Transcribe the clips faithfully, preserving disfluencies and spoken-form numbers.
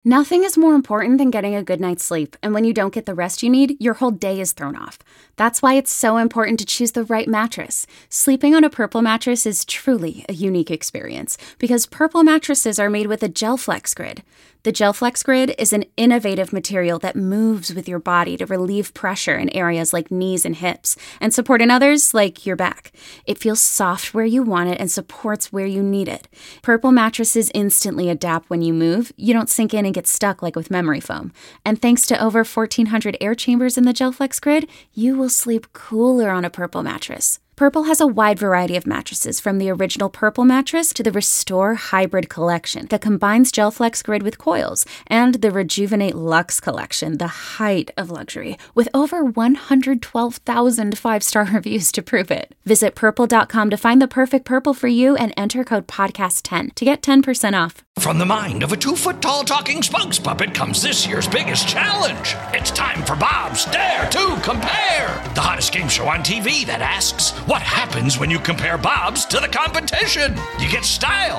Nothing is more important than getting a good night's sleep, and when you don't get the rest you need, your whole day is thrown off. That's why it's so important to choose the right mattress. Sleeping on a Purple mattress is truly a unique experience, because Purple mattresses are made with a GelFlex Grid. The GelFlex Grid is an innovative material that moves with your body to relieve pressure in areas like knees and hips, and support in others like your back. It feels soft where you want it and supports where you need it. Purple mattresses instantly adapt when you move. You don't sink in and get stuck like with memory foam. And thanks to over fourteen hundred air chambers in the GelFlex Grid, you will sleep cooler on a Purple mattress. Purple has a wide variety of mattresses, from the original Purple mattress to the Restore Hybrid collection that combines GelFlex Grid with coils, and the Rejuvenate Luxe collection, the height of luxury, with over one hundred twelve thousand five-star reviews to prove it. Visit purple dot com to find the perfect Purple for you and enter code podcast ten to get ten percent off. From the mind of a two-foot-tall talking spokes puppet comes this year's biggest challenge. It's time for Bob's Dare to Compare, the hottest game show on T V that asks, what happens when you compare Bob's to the competition? You get style.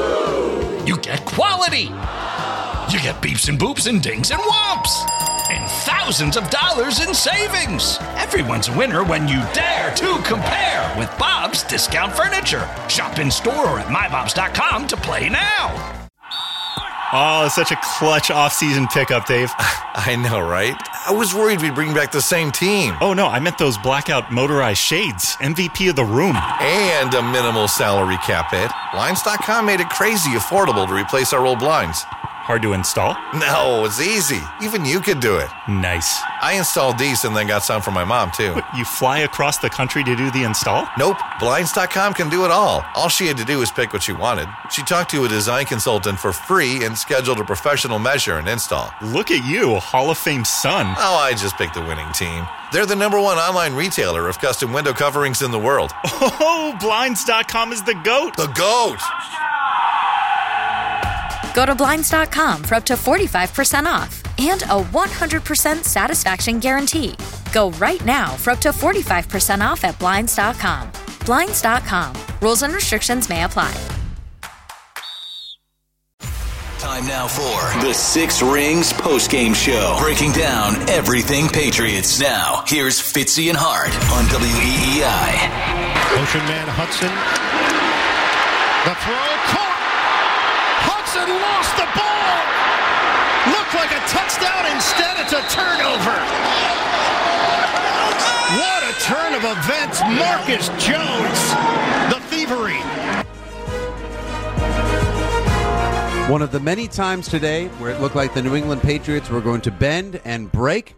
You get quality. You get beeps and boops and dings and whomps. And thousands of dollars in savings. Everyone's a winner when you dare to compare with Bob's Discount Furniture. Shop in store or at my bobs dot com to play now. Oh, such a clutch off-season pickup, Dave. I know, right? I was worried we'd bring back the same team. Oh, no, I meant those blackout motorized shades. M V P of the room. And a minimal salary cap hit. Blinds dot com made it crazy affordable to replace our old blinds. Hard to install? No, it's easy. Even you could do it. Nice. I installed these and then got some for my mom, too. What, you fly across the country to do the install? Nope. Blinds dot com can do it all. All she had to do was pick what she wanted. She talked to a design consultant for free and scheduled a professional measure and install. Look at you, Hall of Fame son. Oh, I just picked the winning team. They're the number one online retailer of custom window coverings in the world. Oh, Blinds dot com is the GOAT. The GOAT! Go to Blinds dot com for up to forty-five percent off and a one hundred percent satisfaction guarantee. Go right now for up to forty-five percent off at Blinds dot com. Blinds dot com. Rules and restrictions may apply. Time now for the Six Rings postgame show, breaking down everything Patriots. Now, here's Fitzy and Hart on W E E I. Motion man Hudson. The throw caught. Hudson lost the ball. Looked like a touchdown. Instead, it's a turnover. What a turn of events. Marcus Jones, the thievery. One of the many times today where it looked like the New England Patriots were going to bend and break.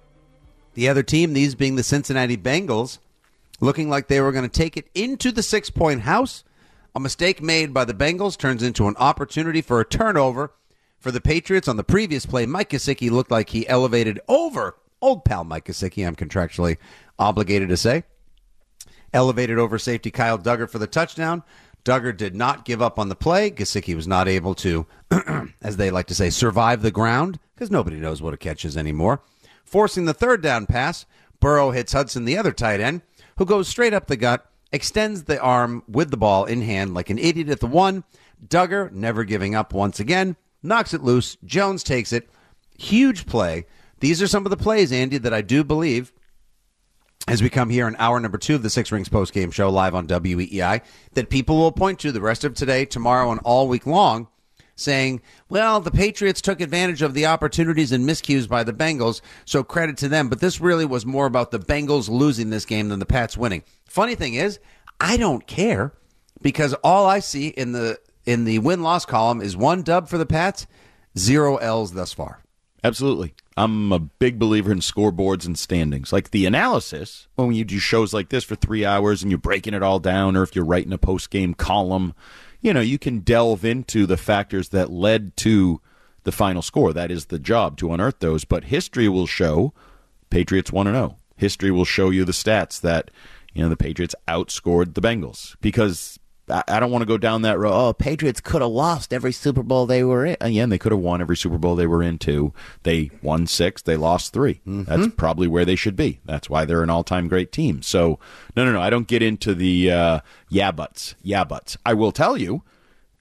The other team, these being the Cincinnati Bengals, looking like they were going to take it into the six-point house. A mistake made by the Bengals turns into an opportunity for a turnover for the Patriots. On the previous play, Mike Gesicki looked like he elevated over old pal Mike Gesicki, I'm contractually obligated to say. Elevated over safety Kyle Duggar for the touchdown. Duggar did not give up on the play. Gesicki was not able to, as they like to say, survive the ground, because nobody knows what a catch is anymore. Forcing the third down pass, Burrow hits Hudson, the other tight end, who goes straight up the gut, extends the arm with the ball in hand like an idiot at the one. Duggar, never giving up once again, knocks it loose. Jones takes it. Huge play. These are some of the plays, Andy, that I do believe, as we come here in hour number two of the Six Rings postgame show live on W E E I, that people will point to the rest of today, tomorrow, and all week long, saying, well, the Patriots took advantage of the opportunities and miscues by the Bengals, so credit to them. But this really was more about the Bengals losing this game than the Pats winning. Funny thing is, I don't care, because all I see in the in the win-loss column is one dub for the Pats, zero L's thus far. Absolutely. I'm a big believer in scoreboards and standings. Like the analysis, when you do shows like this for three hours and you're breaking it all down, or if you're writing a post-game column, you know, you can delve into the factors that led to the final score. That is the job, to unearth those. But history will show Patriots one and oh. History will show you the stats that, you know, the Patriots outscored the Bengals. Because I don't want to go down that road. Oh, Patriots could have lost every Super Bowl they were in. Again, they could have won every Super Bowl they were in, too. They won six. They lost three. Mm-hmm. That's probably where they should be. That's why they're an all-time great team. So, no, no, no. I don't get into the uh, yeah buts. Yeah buts. I will tell you,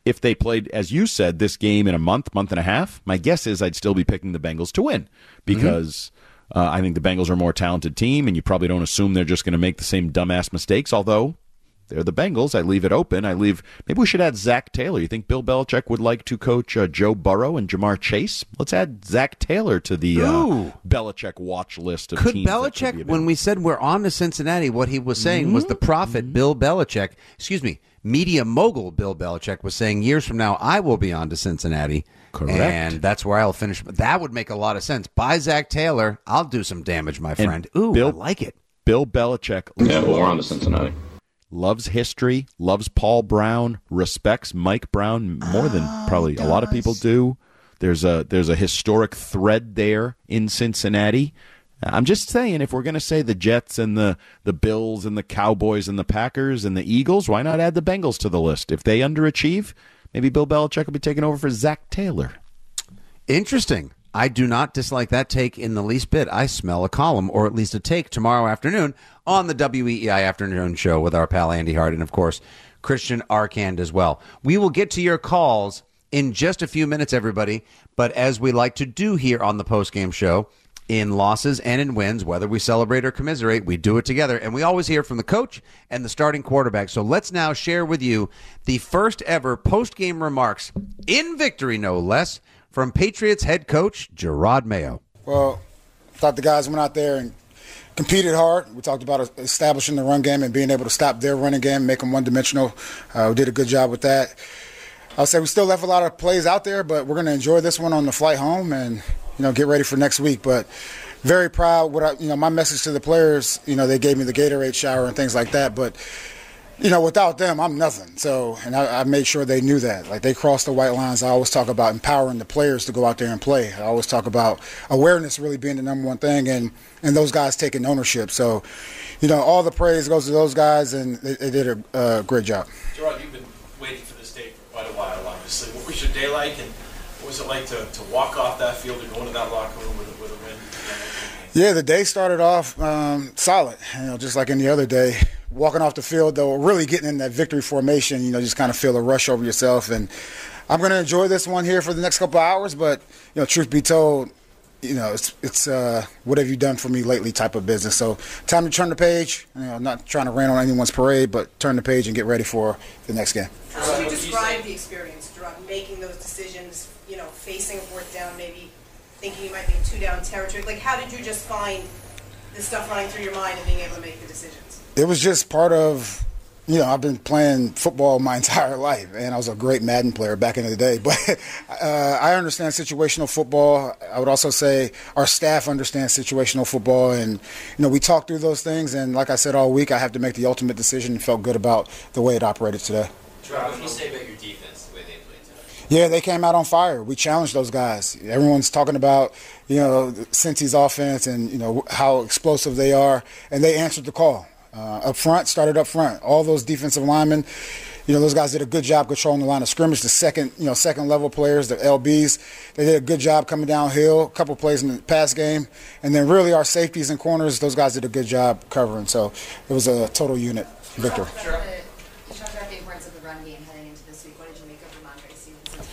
if they played, as you said, this game in a month, month and a half, my guess is I'd still be picking the Bengals to win because mm-hmm. uh, I think the Bengals are a more talented team, and you probably don't assume they're just going to make the same dumbass mistakes, although they're the Bengals. I leave it open. I leave. Maybe we should add Zach Taylor. You think Bill Belichick would like to coach uh, Joe Burrow and Jamar Chase? Let's add Zach Taylor to the uh, Belichick watch list of could teams. Belichick, could when we said we're on to Cincinnati, what he was saying mm-hmm. was the prophet mm-hmm. Bill Belichick, excuse me, media mogul Bill Belichick was saying years from now, I will be on to Cincinnati. Correct. And that's where I'll finish. That would make a lot of sense. Buy Zach Taylor. I'll do some damage, my friend. And Ooh, Bill, I like it. Bill Belichick. Yeah, well, we're on to Cincinnati. Loves history, loves Paul Brown, respects Mike Brown more than oh, probably a lot of people do. There's a there's a historic thread there in Cincinnati. I'm just saying, if we're going to say the Jets and the, the Bills and the Cowboys and the Packers and the Eagles, why not add the Bengals to the list? If they underachieve, maybe Bill Belichick will be taking over for Zach Taylor. Interesting. I do not dislike that take in the least bit. I smell a column, or at least a take, tomorrow afternoon on the W E E I Afternoon Show with our pal Andy Hart and, of course, Christian Arcand as well. We will get to your calls in just a few minutes, everybody. But as we like to do here on the postgame show, in losses and in wins, whether we celebrate or commiserate, we do it together. And we always hear from the coach and the starting quarterback. So let's now share with you the first ever postgame remarks, in victory no less, from Patriots head coach Gerard Mayo. Well, I thought the guys went out there and competed hard. We talked about establishing the run game and being able to stop their running game, make them one-dimensional. Uh, we did a good job with that. I would say we still left a lot of plays out there, but we're going to enjoy this one on the flight home and, you know, get ready for next week. But very proud. What I, you know, my message to the players, you know, they gave me the Gatorade shower and things like that, but you know, without them, I'm nothing. So, and I, I made sure they knew that. Like, they crossed the white lines. I always talk about empowering the players to go out there and play. I always talk about awareness really being the number one thing, and, and those guys taking ownership. So, you know, all the praise goes to those guys, and they, they did a uh, great job. Gerard, you've been waiting for this day for quite a while, obviously. What was your day like, and what was it like to, to walk off that field and go into that locker room with a, with a win? Yeah, the day started off um, solid, you know, just like any other day. Walking off the field, though, really getting in that victory formation, you know, just kind of feel a rush over yourself. And I'm going to enjoy this one here for the next couple of hours. But, you know, truth be told, you know, it's, it's uh, what have you done for me lately type of business. So time to turn the page. You know, not trying to rain on anyone's parade, but turn the page and get ready for the next game. How would you describe the experience, Gerard, making those decisions, you know, facing a fourth down, maybe thinking you might be in two-down territory? Like, how did you just find the stuff running through your mind and being able to make the decisions? It was just part of, you know, I've been playing football my entire life, and I was a great Madden player back in the day. But uh, I understand situational football. I would also say our staff understands situational football, and, you know, we talked through those things. And like I said all week, I have to make the ultimate decision and felt good about the way it operated today. Gerard, what can you say about your defense, the way they played today? Yeah, they came out on fire. We challenged those guys. Everyone's talking about, you know, Cincy's offense and, you know, how explosive they are, and they answered the call. Uh, up front, started up front. All those defensive linemen, you know, those guys did a good job controlling the line of scrimmage. The second, you know, second level players, the L Bs, they did a good job coming downhill. A couple plays in the pass game, and then really our safeties and corners, those guys did a good job covering. So it was a total unit victory. Sure. You talked about the importance of the run game heading into this week. What did you make of Ramondre Stevenson?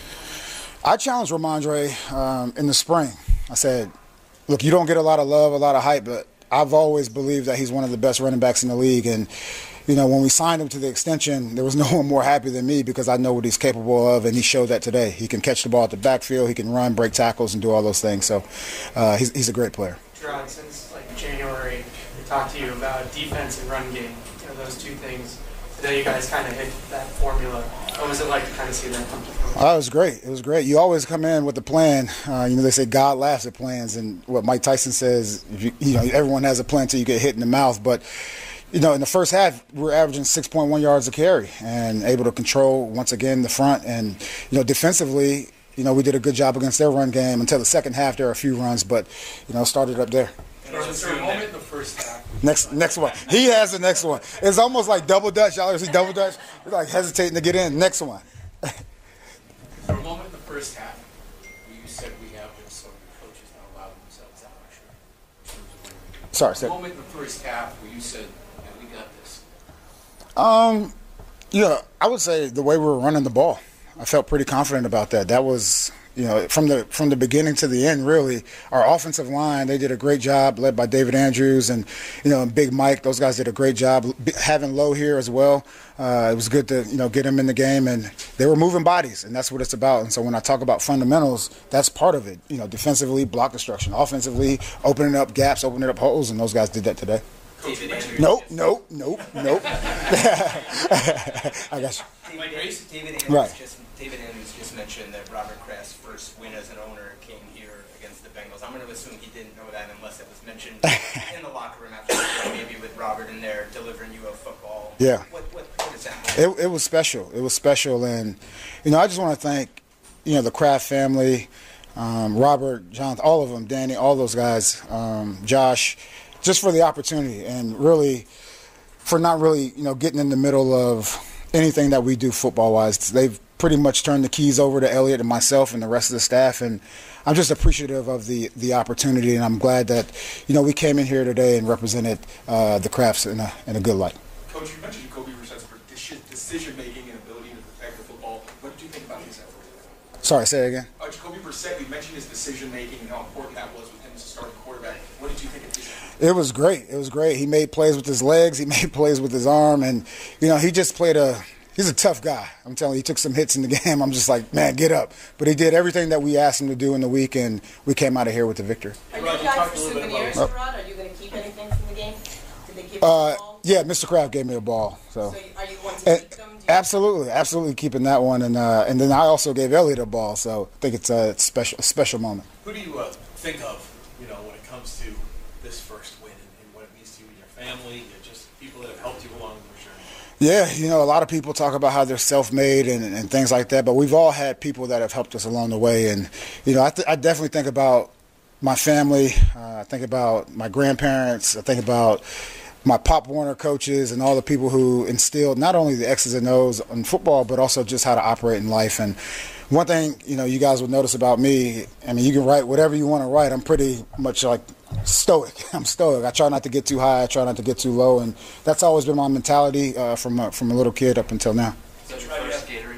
I challenged Ramondre um, in the spring. I said, look, you don't get a lot of love, a lot of hype, but I've always believed that he's one of the best running backs in the league. And, you know, when we signed him to the extension, there was no one more happy than me because I know what he's capable of, and he showed that today. He can catch the ball at the backfield, he can run, break tackles, and do all those things. So uh, he's, he's a great player. Gerard, since like January, we talked to you about defense and run game, you know, those two things. Today you guys kind of hit that formula. What was it like to kind of see that come to fruition? Oh, it was great. It was great. You always come in with a plan. Uh, you know, they say God laughs at plans, and what Mike Tyson says, you, you know, everyone has a plan until you get hit in the mouth. But, you know, in the first half, we were averaging six point one yards a carry and able to control, once again, the front. And, you know, defensively, you know, we did a good job against their run game. Until the second half, there were a few runs, but, you know, started up there. Was there a moment in the first half? Next, next one. He has the next one. It's almost like double dutch. Y'all ever see double dutch? He's like hesitating to get in. Next one. Was there a moment in the first half where you said we have been so many coaches that allow themselves that pressure? Sorry, sir. A moment in the first half where you said, yeah, we got this. Um, yeah, I would say the way we were running the ball. I felt pretty confident about that. That was, you know, from the from the beginning to the end, really. Our offensive line, they did a great job, led by David Andrews and, you know, and Big Mike. Those guys did a great job. Having Lowe here as well, uh, it was good to, you know, get him in the game. And they were moving bodies, and that's what it's about. And so when I talk about fundamentals, that's part of it. You know, defensively, block destruction. Offensively, opening up gaps, opening up holes, and those guys did that today. Nope, nope, nope, nope. I got you. David, David, Andrews Right. just, David Andrews just mentioned that Robert Kraft's first win as an owner came here against the Bengals. I'm going to assume he didn't know that unless it was mentioned in the locker room after the game, maybe with Robert in there delivering you a football. Yeah. What, what, what is that moment? It, it was special. It was special. And, you know, I just want to thank, you know, the Kraft family, um, Robert, Jonathan, all of them, Danny, all those guys, um, Josh, just for the opportunity and really for not really, you know, getting in the middle of anything that we do football-wise. They've pretty much turned the keys over to Elliot and myself and the rest of the staff, and I'm just appreciative of the, the opportunity, and I'm glad that, you know, we came in here today and represented uh, the Crafts in a, in a good light. Coach, you mentioned Jacoby Brissett's decision-making and ability to protect the football. What did you think about his effort? Sorry, say it again. Uh, Jacoby Brissett, you mentioned his decision-making and how important that was with him as a starting quarterback. What did you think of his effort? It was great. It was great. He made plays with his legs. He made plays with his arm. And, you know, he just played a – he's a tough guy. I'm telling you, he took some hits in the game. I'm just like, man, get up. But he did everything that we asked him to do in the week, and we came out of here with the victory. Are you guys for souvenirs, Oh. Rod? Are you going to keep anything from the game? Did they give you Uh, a ball? yeah, Mister Kraft gave me a ball. So, So are you one to And- keep them? Do you- absolutely, absolutely keeping that one. And uh, and then I also gave Elliot a ball. So I think it's a special, a special moment. Who do you uh, think of, you know, when it comes to this first win and, and what it means to you and your family, and just people that have helped you along the journey? Yeah, you know, a lot of people talk about how they're self-made and, and things like that, but we've all had people that have helped us along the way. And, you know, I, th- I definitely think about my family. Uh, I think about my grandparents. I think about my Pop Warner coaches and all the people who instilled not only the X's and O's in football, but also just how to operate in life. And one thing, you know, you guys would notice about me, I mean, you can write whatever you want to write. I'm pretty much like stoic. I'm stoic. I try not to get too high. I try not to get too low. And that's always been my mentality uh, from, a, from a little kid up until now. Is that your first Gatorade?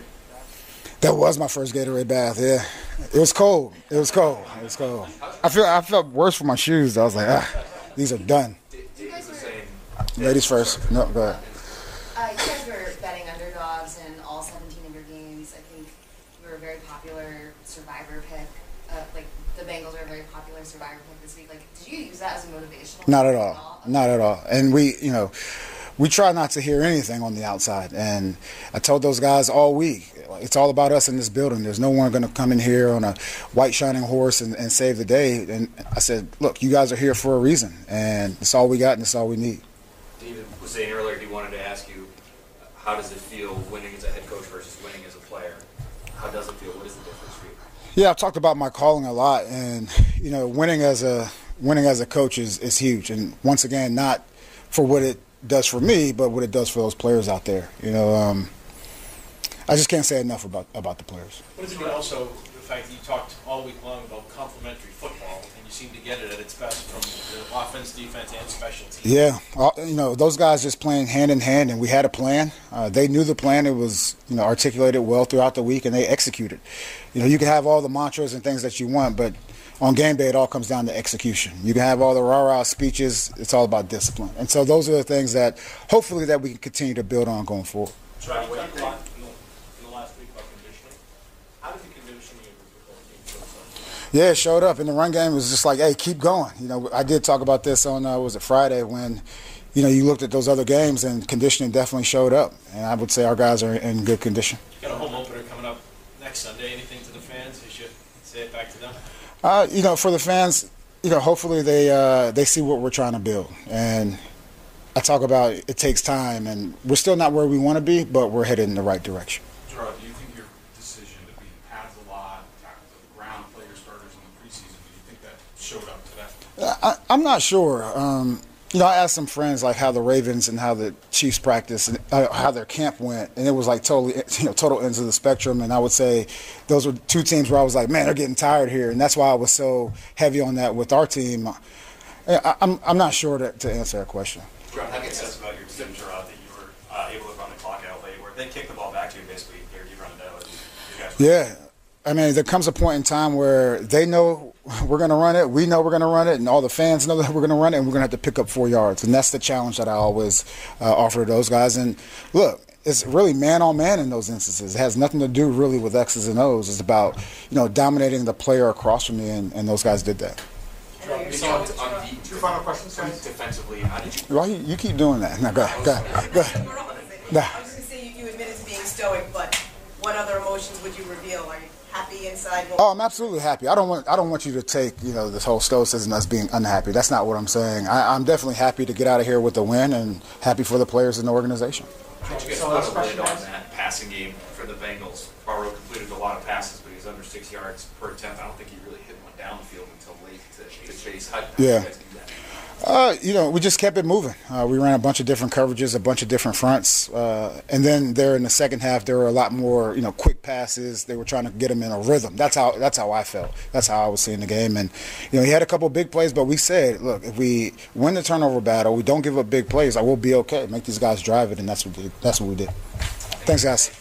That was my first Gatorade bath, yeah. It was cold. It was cold. It was cold. I feel I felt worse for my shoes. I was like, ah, these are done. You guys were, Ladies first. No, go ahead. uh, you guys were betting underdogs in all seventeen of your games. I think you were a very popular survivor pick. Uh, like, the Bengals were a very popular survivor pick this week. Like, did you use that as a motivational? Not at all. Not at all. And we, you know, we try not to hear anything on the outside. And I told those guys all week, it's all about us in this building. There's no one going to come in here on a white shining horse and, and save the day. And I said, look, you guys are here for a reason. And it's all we got and it's all we need. David was saying earlier he wanted to ask you, how does it feel winning as a head coach versus winning as a player? How does it feel? What is the difference for you? Yeah, I've talked about my calling a lot, and you know, winning as a winning as a coach is, is huge. And once again, not for what it does for me, but what it does for those players out there. You know, um, I just can't say enough about about the players. What does it mean also, the fact that you talked all week long about complementary football, and you seem to get it at its best from the offense, defense, and special teams? Yeah, all- you know, those guys just playing hand in hand, and we had a plan. Uh, they knew the plan. It was, you know, articulated well throughout the week, and they executed. You know, you can have all the mantras and things that you want, but on game day, it all comes down to execution. You can have all the rah-rah speeches. It's all about discipline. And so those are the things that hopefully that we can continue to build on going forward. Try what you talked in the, in the last week about conditioning. How did the conditioning of the football team show up? Yeah, it showed up. In the run game, it was just like, hey, keep going. You know, I did talk about this on, uh, was it Friday, when, you know, you looked at those other games and conditioning definitely showed up. And I would say our guys are in good condition. You got a home opener coming up next Sunday. Anything to the fans? You should say it back to them. Uh, you know, for the fans, you know, hopefully they uh, they see what we're trying to build. And I talk about it takes time, and we're still not where we want to be, but we're headed in the right direction. Gerard, do you think your decision to be pads a lot, tackle the ground, play your starters in the preseason, do you think that showed up today? I, I'm not sure. Um, you know, I asked some friends like how the Ravens and how the Chiefs practiced and uh, how their camp went, and it was like totally, you know, total ends of the spectrum. And I would say those were two teams where I was like, man, they're getting tired here, and that's why I was so heavy on that with our team. I, I'm I'm not sure to, to answer that question. Gerard, how do you sense about your team, Gerard, that you were uh, able to run the clock out late, where they kicked the ball back to you basically, here you run it out? Yeah. I mean, there comes a point in time where they know we're going to run it, we know we're going to run it, and all the fans know that we're going to run it, and we're going to have to pick up four yards. And that's the challenge that I always uh, offer to those guys. And look, it's really man-on-man in those instances. It has nothing to do really with X's and O's. It's about, you know, dominating the player across from me, and, and those guys did that. Two final questions, guys. Defensively, how did you... Why you, you keep doing that? No, go ahead. Go ahead. Go ahead. No. I was going to say you, you admitted to being stoic, but what other emotions would you reveal? Are you happy inside? Oh, I'm absolutely happy. I don't want I don't want you to take, you know, this whole stoicism as being unhappy. That's not what I'm saying. I, I'm definitely happy to get out of here with a win and happy for the players in the organization. How did you get elaborated on that passing game for the Bengals? Barrow completed a lot of passes, but he's under six yards per attempt. I don't think he really hit one down the field until late to, to chase. How, how yeah. did you guys do that? Uh, you know, we just kept it moving. Uh, we ran a bunch of different coverages, a bunch of different fronts, uh, and then there in the second half, there were a lot more, you know, quick passes. They were trying to get him in a rhythm. That's how that's how I felt. That's how I was seeing the game. And you know, he had a couple of big plays, but we said, look, if we win the turnover battle, we don't give up big plays, I will be okay. Make these guys drive it, and that's what we did. That's what we did. Thanks, guys.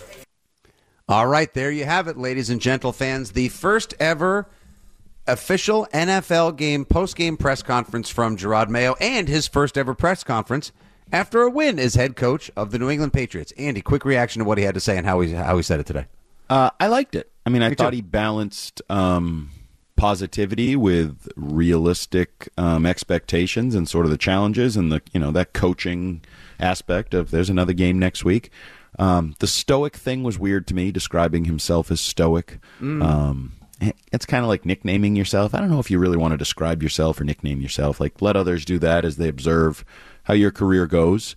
All right, there you have it, ladies and gentle fans. The first ever official N F L game post-game press conference from Jerod Mayo, and his first ever press conference after a win as head coach of the New England Patriots. Andy, quick reaction to what he had to say and how he how he said it today. Uh, I liked it. I mean, I Me thought too. he balanced um, positivity with realistic um, expectations and sort of the challenges and the you know that coaching aspect of there's another game next week. Um, the stoic thing was weird to me, describing himself as stoic. Mm. Um, it's kind of like nicknaming yourself. I don't know if you really want to describe yourself or nickname yourself. Like, let others do that as they observe how your career goes.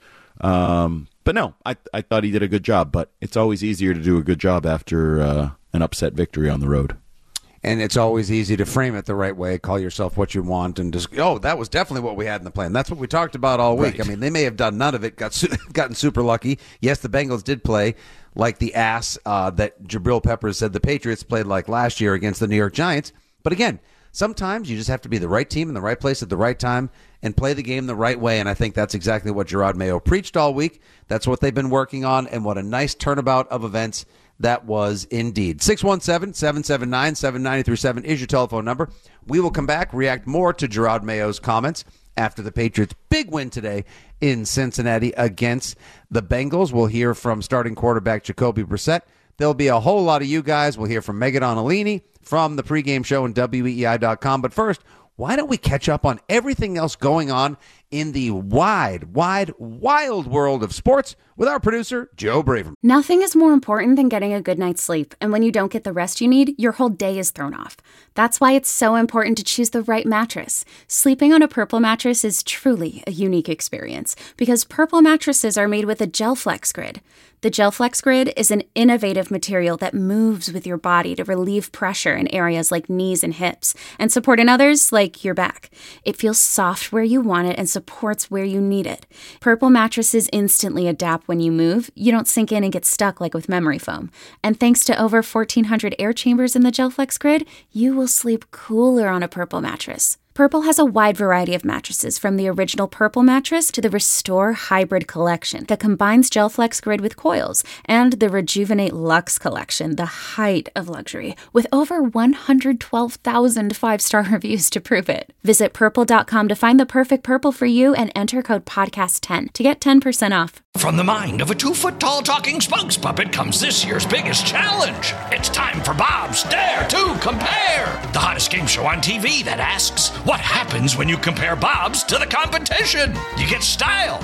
Um, but no, I I thought he did a good job. But it's always easier to do a good job after uh, an upset victory on the road. And it's always easy to frame it the right way, call yourself what you want, and just, oh, that was definitely what we had in the plan. That's what we talked about all week. Right. I mean, they may have done none of it, got su- gotten super lucky. Yes, the Bengals did play like the ass uh, that Jabril Peppers said the Patriots played like last year against the New York Giants. But again, sometimes you just have to be the right team in the right place at the right time and play the game the right way, and I think that's exactly what Jerod Mayo preached all week. That's what they've been working on, and what a nice turnabout of events that was indeed. six one seven, seven seven nine, seven nine three seven is your telephone number. We will come back, react more to Jerod Mayo's comments after the Patriots' big win today in Cincinnati against the Bengals. We'll hear from starting quarterback Jacoby Brissett. There'll be a whole lot of you guys. We'll hear from Megan Onalini from the pregame show on W E E I dot com. But first, why don't we catch up on everything else going on in the wide, wide, wild world of sports with our producer, Joe Braverman. Nothing is more important than getting a good night's sleep, and when you don't get the rest you need, your whole day is thrown off. That's why it's so important to choose the right mattress. Sleeping on a Purple mattress is truly a unique experience, because Purple mattresses are made with a GelFlex Grid. The GelFlex Grid is an innovative material that moves with your body to relieve pressure in areas like knees and hips, and support in others like your back. It feels soft where you want it and supports where you need it. Purple mattresses instantly adapt when you move. You don't sink in and get stuck like with memory foam. And thanks to over fourteen hundred air chambers in the GelFlex Grid, you will sleep cooler on a Purple mattress. Purple has a wide variety of mattresses, from the original Purple mattress to the Restore Hybrid collection that combines GelFlex Grid with coils, and the Rejuvenate Luxe collection, the height of luxury, with over one hundred twelve thousand five-star reviews to prove it. Visit purple dot com to find the perfect Purple for you and enter code podcast ten to get ten percent off. From the mind of a two-foot-tall talking spokes puppet comes this year's biggest challenge. It's time for Bob's Dare to Compare, the hottest game show on T V that asks, what happens when you compare Bob's to the competition? You get style.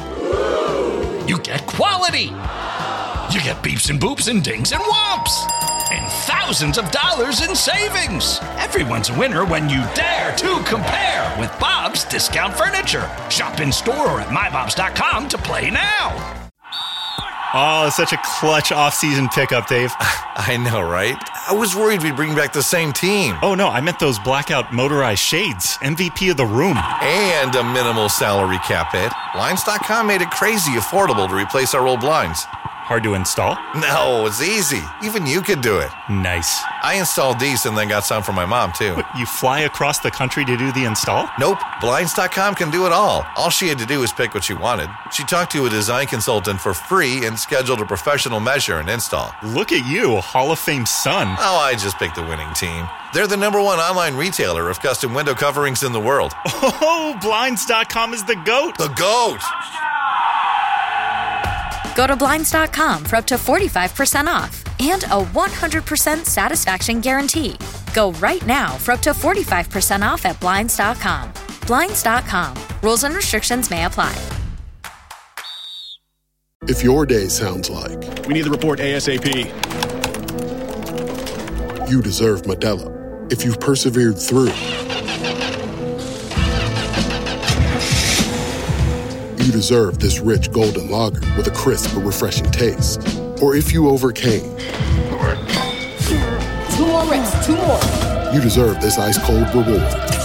You get quality. You get beeps and boops and dings and whomps. And thousands of dollars in savings. Everyone's a winner when you dare to compare with Bob's Discount Furniture. Shop in store or at my bobs dot com to play now. Oh, it's such a clutch off-season pickup, Dave. I know, right? I was worried we'd bring back the same team. Oh, no, I meant those blackout motorized shades. M V P of the room. And a minimal salary cap hit. Blinds dot com made it crazy affordable to replace our old blinds. Hard to install? No, it's easy. Even you could do it. Nice. I installed these and then got some for my mom, too. What, you fly across the country to do the install? Nope. Blinds dot com can do it all. All she had to do was pick what she wanted. She talked to a design consultant for free and scheduled a professional measure and install. Look at you, Hall of Fame son. Oh, I just picked the winning team. They're the number one online retailer of custom window coverings in the world. Oh, Blinds dot com is the GOAT. The GOAT! Go to Blinds dot com for up to forty-five percent off and a one hundred percent satisfaction guarantee. Go right now for up to forty-five percent off at Blinds dot com. Blinds dot com. Rules and restrictions may apply. If your day sounds like we need the report ASAP, you deserve Modelo. If you've persevered through, you deserve this rich golden lager with a crisp but refreshing taste. Or if you overcame, Two more reps, two more. you deserve this ice-cold reward.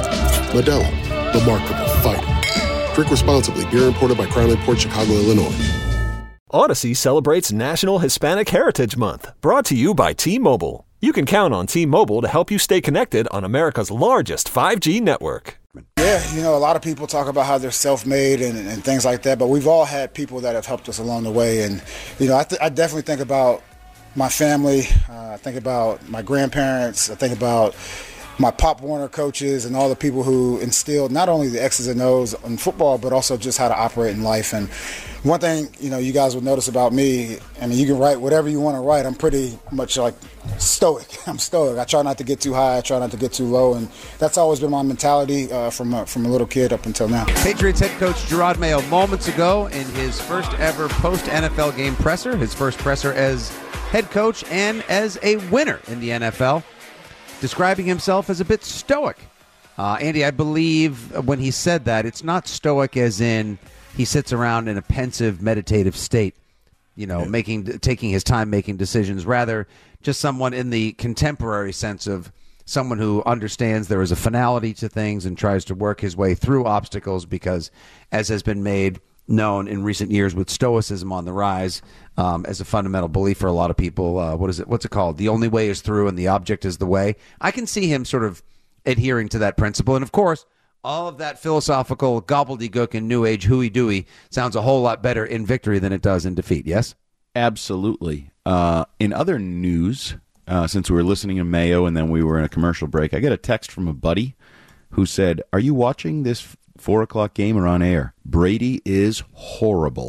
Modelo, the Remarkable Fighter. Drink responsibly. Beer imported by Crown Imports, Chicago, Illinois. Odyssey celebrates National Hispanic Heritage Month, brought to you by T-Mobile. You can count on T-Mobile to help you stay connected on America's largest five G network. Yeah, you know, a lot of people talk about how they're self-made and, and things like that, but we've all had people that have helped us along the way. And, you know, I, th- I definitely think about my family. Uh, I think about my grandparents. I think about my Pop Warner coaches and all the people who instilled not only the X's and O's in football, but also just how to operate in life. And one thing, you know, you guys would notice about me, I mean, you can write whatever you want to write. I'm pretty much like stoic. I'm stoic. I try not to get too high. I try not to get too low. And that's always been my mentality uh, from, a, from a little kid up until now. Patriots head coach Jerod Mayo moments ago in his first ever post-N F L game presser, his first presser as head coach and as a winner in the N F L, describing himself as a bit stoic. Uh, Andy, I believe when he said that, it's not stoic as in he sits around in a pensive, meditative state, you know, yeah. making, taking his time making decisions. Rather, just someone in the contemporary sense of someone who understands there is a finality to things and tries to work his way through obstacles because, as has been made known in recent years with stoicism on the rise, um, as a fundamental belief for a lot of people, uh, what is it? What's it called? The only way is through and the object is the way. I can see him sort of adhering to that principle. And of course, all of that philosophical gobbledygook and new age hooey-dooey sounds a whole lot better in victory than it does in defeat. Yes? Absolutely. Uh, in other news, uh, since we were listening to Mayo and then we were in a commercial break, I got a text from a buddy who said, "Are you watching this four o'clock game or on air? Brady is horrible."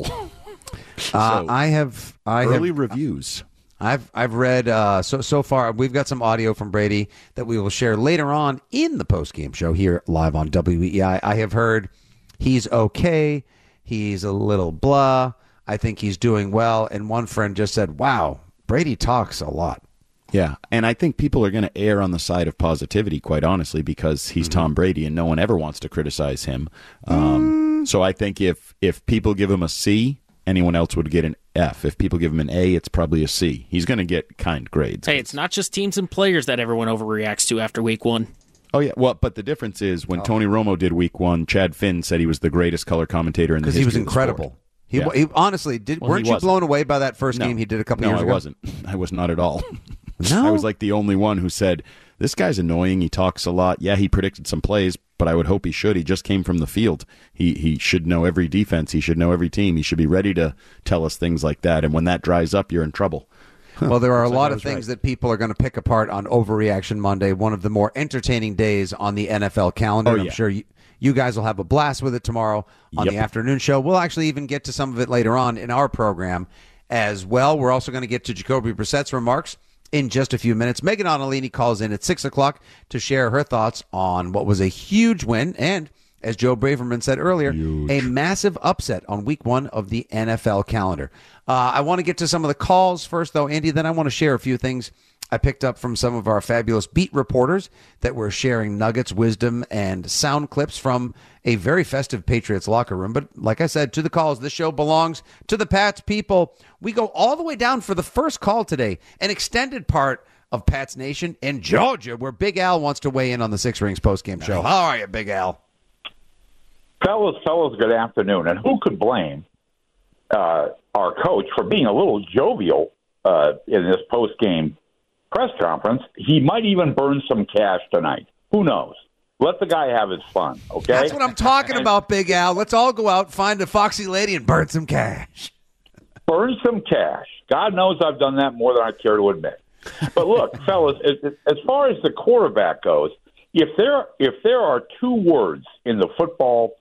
uh, so, I have I early have, reviews. I've I've read uh, so so far. We've got some audio from Brady that we will share later on in the post game show here live on W E I. I have heard he's okay. He's a little blah. I think he's doing well. And one friend just said, "Wow, Brady talks a lot." Yeah, and I think people are going to err on the side of positivity, quite honestly, because he's mm-hmm. Tom Brady, and no one ever wants to criticize him. Um, mm. So I think if if people give him a C, anyone else would get an F. If people give him an A, it's probably a C. He's going to get kind grades. Hey, it's not just teams and players that everyone overreacts to after week one. Oh, yeah. Well, but the difference is when oh. Tony Romo did week one, Chad Finn said he was the greatest color commentator in the history because he was incredible. He, yeah. he honestly did. Well, weren't he you blown away by that first no. game he did a couple no, years I ago? No, I wasn't. I was not at all. No? I was like the only one who said, this guy's annoying. He talks a lot. Yeah, he predicted some plays, but I would hope he should. He just came from the field. He he should know every defense. He should know every team. He should be ready to tell us things like that. And when that dries up, you're in trouble. Well, there are a like lot of things right. that people are going to pick apart on Overreaction Monday, one of the more entertaining days on the N F L calendar. Oh, and I'm yeah. sure you, you guys will have a blast with it tomorrow on Yep. the afternoon show. We'll actually even get to some of it later on in our program as well. We're also going to get to Jacoby Brissett's remarks in just a few minutes. Megan Onalini calls in at six o'clock to share her thoughts on what was a huge win and, as Joe Braverman said earlier, huge. a massive upset on week one of the N F L calendar. Uh, I want to get to some of the calls first, though, Andy. Then I want to share a few things I picked up from some of our fabulous beat reporters that were sharing nuggets, wisdom, and sound clips from a very festive Patriots locker room. But like I said, to the calls, this show belongs to the Pats people. We go all the way down for the first call today, an extended part of Pats Nation in Georgia, where Big Al wants to weigh in on the Six Rings postgame show. How are you, Big Al? Fellas, fellas, good afternoon. And who could blame uh, our coach for being a little jovial uh, in this post-game press conference. He might even burn some cash tonight. Who knows? Let the guy have his fun, okay? That's what I'm talking about, Big Al. Let's all go out, find a foxy lady, and burn some cash. Burn some cash. God knows I've done that more than I care to admit. But look, fellas, as, as far as the quarterback goes, if there if there are two words in the football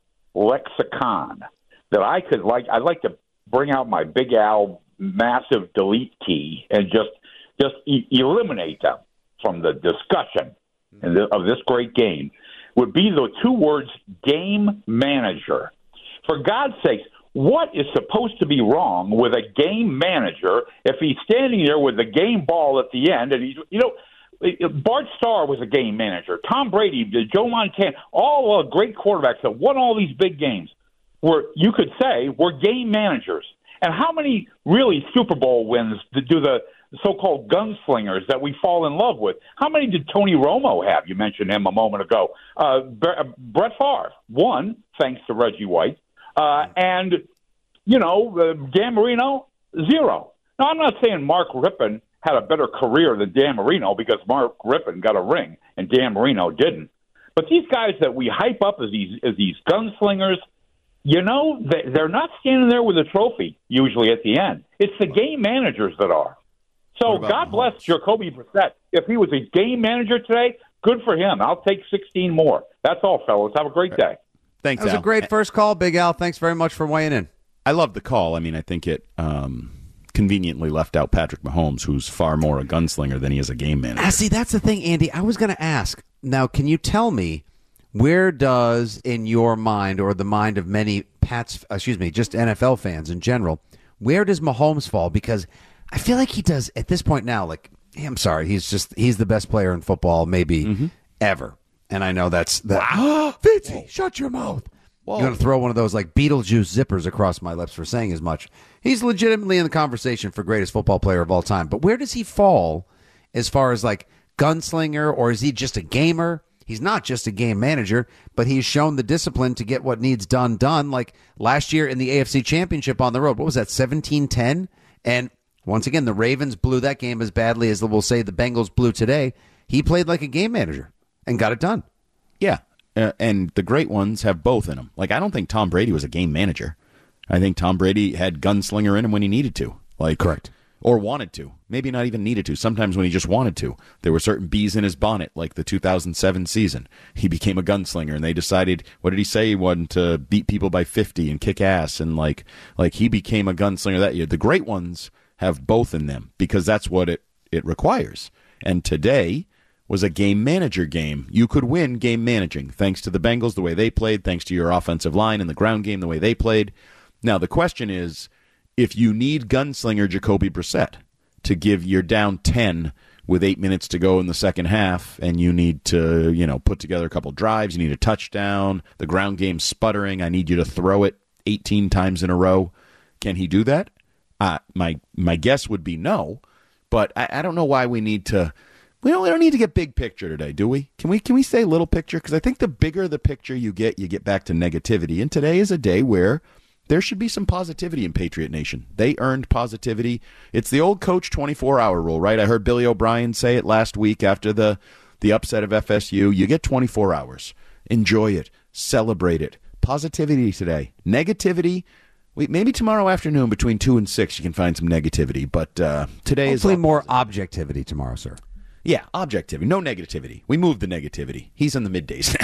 lexicon that I could like, I'd like to bring out my Big Al massive delete key and just just e- eliminate them from the discussion and the, of this great game, would be the two words game manager. For God's sakes, what is supposed to be wrong with a game manager if he's standing there with the game ball at the end? And he's, you know, Bart Starr was a game manager. Tom Brady, Joe Montana, all the great quarterbacks that won all these big games were, you could say, were game managers. And how many really Super Bowl wins do the so-called gunslingers that we fall in love with? How many did Tony Romo have? You mentioned him a moment ago. Uh, Brett Favre, one, thanks to Reggie White. Uh, and, you know, uh, Dan Marino, zero. Now, I'm not saying Mark Rippon had a better career than Dan Marino because Mark Rippon got a ring and Dan Marino didn't. But these guys that we hype up as these as these gunslingers, you know, they, they're not standing there with a trophy usually at the end. It's the game managers that are. So God bless Jacoby Brissett. If he was a game manager today, good for him. I'll take sixteen more. That's all, fellas. Have a great day. Thanks, That was Al. a great first call, Big Al. Thanks very much for weighing in. I love the call. I mean, I think it um, conveniently left out Patrick Mahomes, who's far more a gunslinger than he is a game manager. Ah, see, that's the thing, Andy. I was going to ask. Now, can you tell me where does, in your mind or the mind of many Pats, excuse me, just N F L fans in general, where does Mahomes fall? Because I feel like he does at this point now, like, I'm sorry, he's just, he's the best player in football maybe mm-hmm. ever. And I know that's that. Wow. Fitzy, shut your mouth. Whoa. You're going to throw one of those like Beetlejuice zippers across my lips for saying as much. He's legitimately in the conversation for greatest football player of all time. But where does he fall as far as like gunslinger, or is he just a gamer? He's not just a game manager, but he's shown the discipline to get what needs done done. Like last year in the A F C Championship on the road, what was that, seventeen ten? And once again, the Ravens blew that game as badly as we'll say the Bengals blew today. He played like a game manager and got it done. Yeah, uh, and the great ones have both in them. Like, I don't think Tom Brady was a game manager. I think Tom Brady had gunslinger in him when he needed to. Like, correct. Or wanted to. Maybe not even needed to. Sometimes when he just wanted to. There were certain bees in his bonnet, like the two thousand seven season. He became a gunslinger, and they decided, what did he say? He wanted to beat people by fifty and kick ass, and like, like he became a gunslinger that year. The great ones have both in them because that's what it, it requires. And today was a game manager game. You could win game managing thanks to the Bengals, the way they played, thanks to your offensive line and the ground game, the way they played. Now, the question is, if you need gunslinger Jacoby Brissett to give you're down ten with eight minutes to go in the second half, and you need to, you know, put together a couple drives, you need a touchdown, the ground game's sputtering, I need you to throw it eighteen times in a row, can he do that? Uh, my my guess would be no, but I, I don't know why we need to. We don't, we don't need to get big picture today, do we? Can we can we say little picture? Because I think the bigger the picture you get, you get back to negativity. And today is a day where there should be some positivity in Patriot Nation. They earned positivity. It's the old coach twenty-four hour rule, right? I heard Billy O'Brien say it last week after the, the upset of F S U. You get twenty-four hours. Enjoy it. Celebrate it. Positivity today. Negativity. Wait, maybe tomorrow afternoon between two and six you can find some negativity. But uh, today Hopefully is more objectivity tomorrow, sir. Yeah, objectivity. No negativity. We moved the negativity. He's in the middays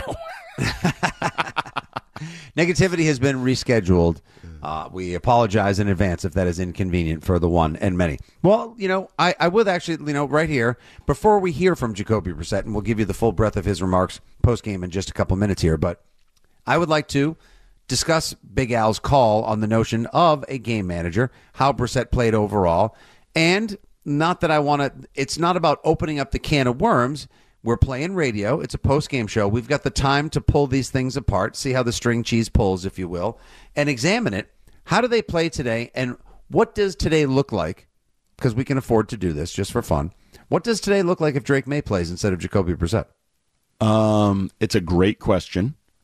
now. Negativity has been rescheduled. Uh, we apologize in advance if that is inconvenient for the one and many. Well, you know, I, I would actually, you know, right here, before we hear from Jacoby Brissett, and we'll give you the full breadth of his remarks post-game in just a couple minutes here, but I would like to discuss Big Al's call on the notion of a game manager, how Brissett played overall, and not that I want to, it's not about opening up the can of worms. We're playing radio. It's a post-game show. We've got the time to pull these things apart, see how the string cheese pulls, if you will, and examine it. How do they play today, and what does today look like? Because we can afford to do this just for fun. What does today look like if Drake May plays instead of Jacoby Brissett? Um, it's a great question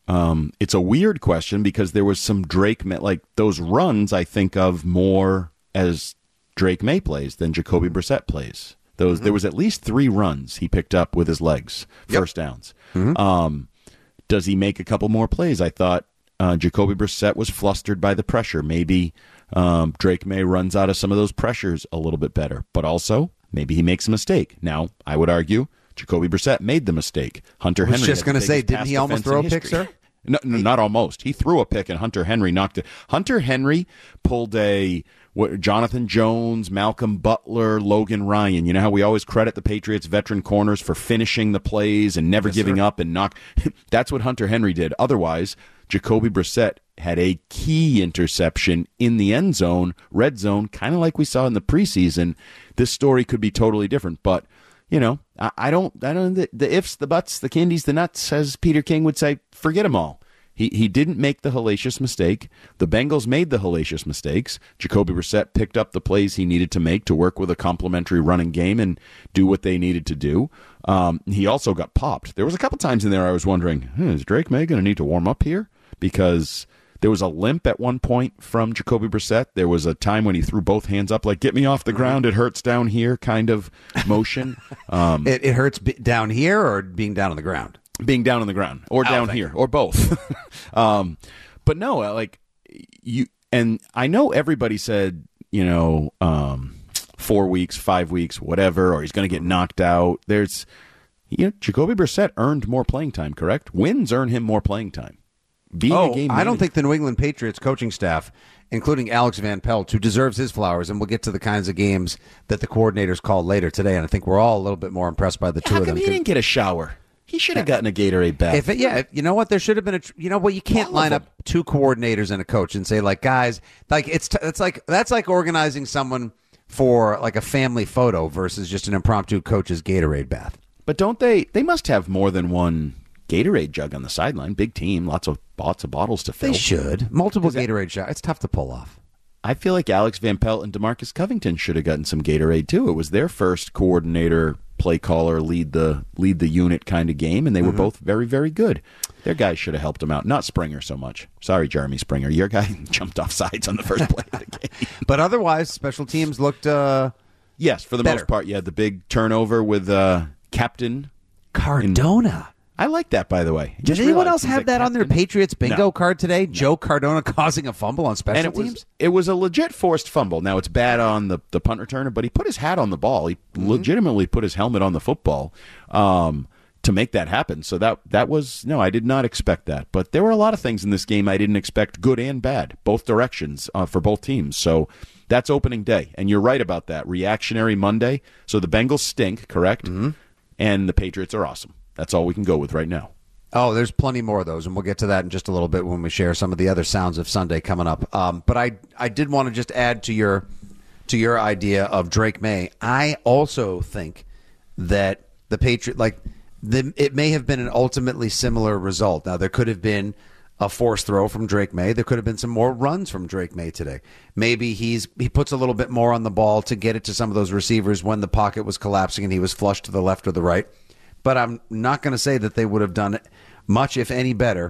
Um, it's a weird question because there was some Drake, like those runs I think of more as Drake May plays than Jacoby Brissett plays. Those mm-hmm. There was at least three runs he picked up with his legs, first yep. downs. Mm-hmm. Um, does he make a couple more plays? I thought uh, Jacoby Brissett was flustered by the pressure. Maybe um, Drake May runs out of some of those pressures a little bit better, but also maybe he makes a mistake. Now, I would argue Jacoby Brissett made the mistake. Hunter Henry. I was just going to say, didn't he almost throw a pick, sir? No, no, not almost. He threw a pick, and Hunter Henry knocked it. Hunter Henry pulled a what, Jonathan Jones, Malcolm Butler, Logan Ryan. You know how we always credit the Patriots veteran corners for finishing the plays and never yes, giving sir. up and knock. That's what Hunter Henry did. Otherwise, Jacoby Brissett had a key interception in the end zone, red zone, kind of like we saw in the preseason. This story could be totally different, but you know, I, I don't, I don't, the, the ifs, the buts, the candies, the nuts, as Peter King would say, forget them all. He he didn't make the hellacious mistake. The Bengals made the hellacious mistakes. Jacoby Brissett picked up the plays he needed to make to work with a complementary running game and do what they needed to do. Um, he also got popped. There was a couple times in there I was wondering, hmm, is Drake May going to need to warm up here? Because there was a limp at one point from Jacoby Brissett. There was a time when he threw both hands up like, get me off the ground, it hurts down here kind of motion. Um, it, it hurts b- down here or being down on the ground? Being down on the ground or oh, down here or both. um, but no, like you, and I know everybody said, you know, um, four weeks, five weeks, whatever, or he's going to get knocked out. There's, you know, Jacoby Brissett earned more playing time, correct? Wins earn him more playing time. Being oh, a game I don't think the New England Patriots coaching staff, including Alex Van Pelt, who deserves his flowers, and we'll get to the kinds of games that the coordinators call later today, and I think we're all a little bit more impressed by the yeah, two how of them. Come he didn't get a shower? He should have gotten a Gatorade bath. If it, yeah, you know what? There should have been a. You know what? You can't line up two coordinators and a coach and say, like, guys, like it's t- it's like that's like organizing someone for like a family photo versus just an impromptu coach's Gatorade bath. But don't they? They must have more than one Gatorade jug on the sideline. Big team, lots of lots of bottles to fill. They should multiple Gatorade shots. It's tough to pull off. I feel like Alex Van Pelt and DeMarcus Covington should have gotten some Gatorade too. It was their first coordinator, play caller, lead the lead the unit kind of game, and they were mm-hmm. both very, very good. Their guys should have helped them out. Not Springer so much. Sorry, Jeremy Springer. Your guy jumped off sides on the first play of the game. But otherwise, special teams looked uh, yes, for the better. most part. Yeah, the big turnover with uh, Captain Cardona. In, I like that, by the way. Did anyone else have that on their Patriots bingo no. card today? No. Joe Cardona causing a fumble on special and it teams? Was, it was a legit forced fumble. Now, it's bad on the, the punt returner, but he put his hat on the ball. He mm-hmm. legitimately put his helmet on the football um, to make that happen. So that that was, no, I did not expect that. But there were a lot of things in this game I didn't expect, good and bad, both directions uh, for both teams. So that's opening day. And you're right about that. Reactionary Monday. So the Bengals stink, correct? Mm-hmm. And the Patriots are awesome. That's all we can go with right now. Oh, there's plenty more of those, and we'll get to that in just a little bit when we share some of the other sounds of Sunday coming up. Um, but I, I did want to just add to your, to your idea of Drake May. I also think that the Patriot, like, the, it may have been an ultimately similar result. Now, there could have been a forced throw from Drake May. There could have been some more runs from Drake May today. Maybe he's he puts a little bit more on the ball to get it to some of those receivers when the pocket was collapsing and he was flushed to the left or the right. But I'm not going to say that they would have done much, if any, better.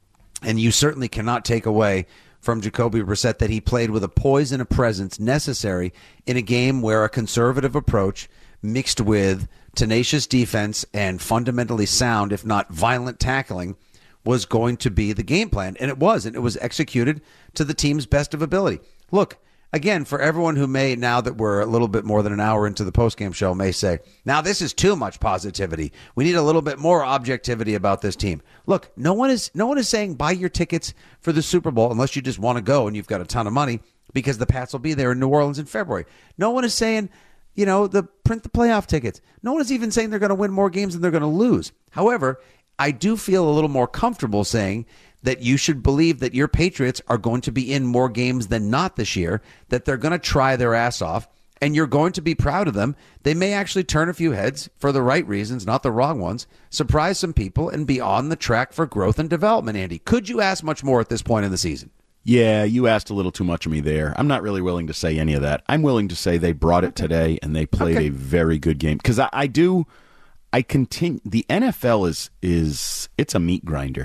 And you certainly cannot take away from Jacoby Brissett that he played with a poise and a presence necessary in a game where a conservative approach mixed with tenacious defense and fundamentally sound, if not violent tackling, was going to be the game plan. And it was, and it was executed to the team's best of ability. Look, again, for everyone who may, now that we're a little bit more than an hour into the postgame show, may say, now this is too much positivity. We need a little bit more objectivity about this team. Look, no one is no one is saying buy your tickets for the Super Bowl unless you just want to go and you've got a ton of money because the Pats will be there in New Orleans in February. No one is saying, you know, the print the playoff tickets. No one is even saying they're going to win more games than they're going to lose. However, I do feel a little more comfortable saying that you should believe that your Patriots are going to be in more games than not this year, that they're going to try their ass off, and you're going to be proud of them. They may actually turn a few heads for the right reasons, not the wrong ones, surprise some people, and be on the track for growth and development, Andy. Could you ask much more at this point in the season? Yeah, you asked a little too much of me there. I'm not really willing to say any of that. I'm willing to say they brought it today, and they played okay. a very good game. Because I, I do... I continue. The N F L is is it's a meat grinder.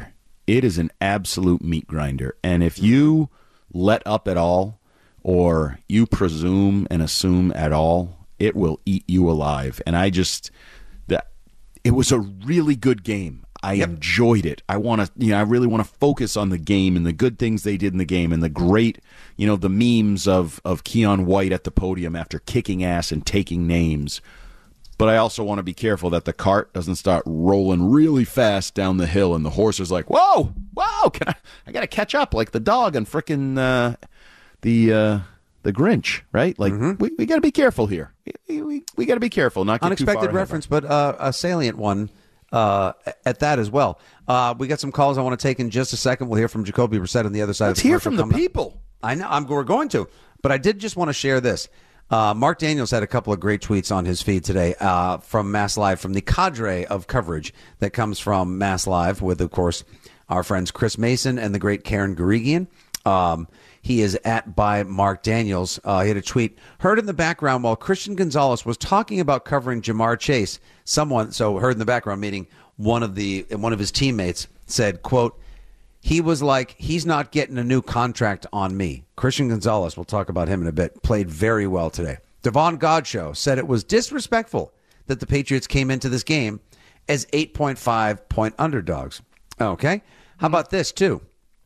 it is an absolute meat grinder. And if you let up at all, or you presume and assume at all, it will eat you alive. And I just, that it was a really good game. I yep. enjoyed it. I want to, you know, I really want to focus on the game and the good things they did in the game and the great, you know, the memes of of Keon White at the podium after kicking ass and taking names. But I also want to be careful that the cart doesn't start rolling really fast down the hill and the horse is like, whoa, whoa, can I? I got to catch up like the dog on frickin' uh, the uh, the Grinch, right? Like mm-hmm. we we got to be careful here. We we, we got to be careful. Not get unexpected too far reference, but uh, a salient one. Uh, at that as well. Uh, we got some calls I want to take in just a second. We'll hear from Jacoby Brissett on the other side. Let's of the hear from the people. Up. I know I'm, we're going to, but I did just want to share this. Uh, Mark Daniels had a couple of great tweets on his feed today uh, from Mass Live, from the cadre of coverage that comes from Mass Live with, of course, our friends Chris Mason and the great Karen Garigian. Um, he is at by Mark Daniels. Uh, he had a tweet, heard in the background while Christian Gonzalez was talking about covering Jamar Chase. Someone, so heard in the background, meaning one of the one of his teammates said, quote, he was like, he's not getting a new contract on me. Christian Gonzalez, we'll talk about him in a bit, played very well today. Devon Godchaux said it was disrespectful that the Patriots came into this game as eight point five point underdogs. Okay. How about this, too?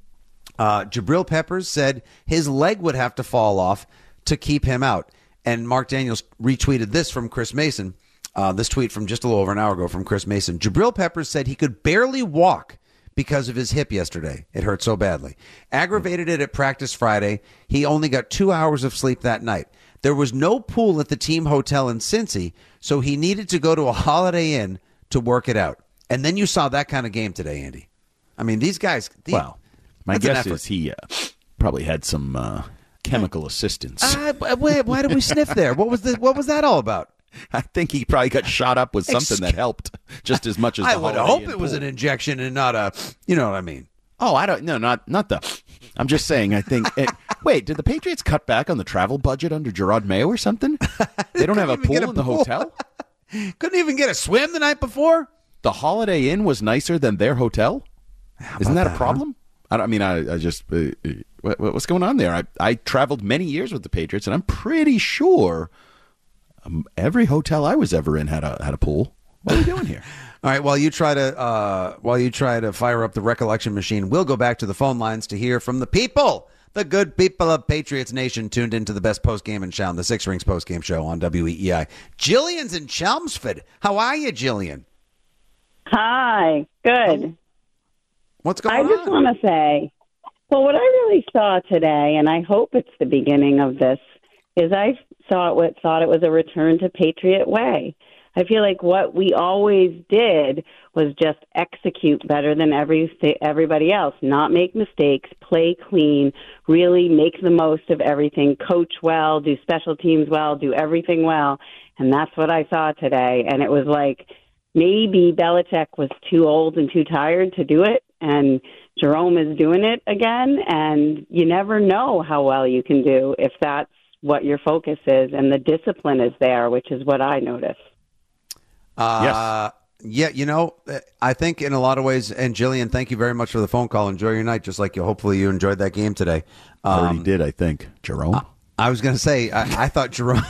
Uh, Jabril Peppers said his leg would have to fall off to keep him out. And Mark Daniels retweeted this from Chris Mason. Uh, this tweet from just a little over an hour ago from Chris Mason. Jabril Peppers said he could barely walk because of his hip yesterday. It hurt so badly. Aggravated it at practice Friday. He only got two hours of sleep that night. There was no pool at the team hotel in Cincy, so he needed to go to a Holiday Inn to work it out. And then you saw that kind of game today, Andy. I mean, these guys... These, wow. My guess is he uh, probably had some uh, chemical assistance. Uh, why, why did we sniff there? What was the, What was that all about? I think he probably got shot up with something Excuse- that helped just as much as the I would Holiday hope Inn it was pool. an injection and not a, you know what I mean. Oh, I don't, no, not not the, I'm just saying, I think, it, wait, did the Patriots cut back on the travel budget under Gerard Mayo or something? They don't have a pool a in the pool. hotel? Couldn't even get a swim the night before? The Holiday Inn was nicer than their hotel? Isn't that, that a problem? Huh? I, don't, I mean, I, I just, uh, what, what's going on there? I, I traveled many years with the Patriots, and I'm pretty sure um, every hotel I was ever in had a had a pool. What are we doing here? All right, while you try to uh, while you try to fire up the recollection machine, we'll go back to the phone lines to hear from the people, the good people of Patriots Nation, tuned into the best postgame in town, the Six Rings postgame show on W E E I. Jillian's in Chelmsford. How are you, Jillian? Hi. Good. What's going I on? I just want to say, well, what I really saw today, and I hope it's the beginning of this, is I saw it, thought it was a return to Patriot way. I feel like what we always did was just execute better than every everybody else, not make mistakes, play clean, really make the most of everything, coach well, do special teams well, do everything well. And that's what I saw today. And it was like maybe Belichick was too old and too tired to do it, and Jerome is doing it again. And you never know how well you can do if that's what your focus is, and the discipline is there, which is what I noticed. Uh, yes. Yeah, you know, I think in a lot of ways, and Jillian, thank you very much for the phone call. Enjoy your night, just like you. Hopefully you enjoyed that game today. Um, Already did, I think. Jerome? I, I was going to say, I, I thought Jerome...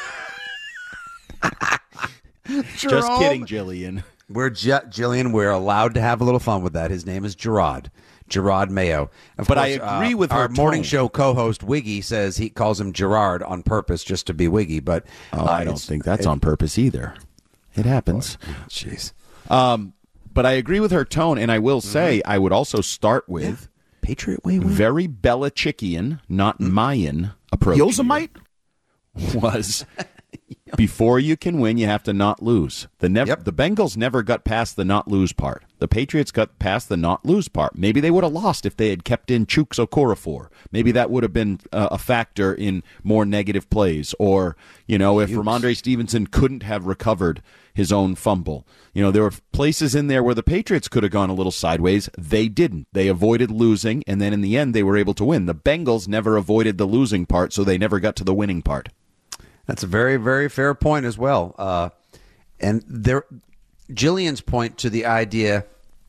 Just kidding, Jillian. We're J- Jillian, we're allowed to have a little fun with that. His name is Gerard. Gerard Mayo. Of but course, I agree uh, with our her morning tone. show co-host Wiggy says he calls him Gerard on purpose just to be Wiggy. But oh, uh, I don't think that's it, on purpose either. It happens. Jeez. Um, but I agree with her tone, and I will say mm-hmm. I would also start with yeah. Patriot way, way. very Belichickian, not mm-hmm. Mayan approach. Yosemite was. Before you can win, you have to not lose. The nev- yep. the Bengals never got past the not lose part. The Patriots got past the not lose part. Maybe they would have lost if they had kept in Chuks Okorafor. Maybe that would have been uh, a factor in more negative plays. Or, you know, if Ramondre Stevenson couldn't have recovered his own fumble. You know, there were places in there where the Patriots could have gone a little sideways. They didn't. They avoided losing, and then in the end, they were able to win. The Bengals never avoided the losing part, so they never got to the winning part. That's a very, very fair point as well. Uh, and there, Jillian's point to the idea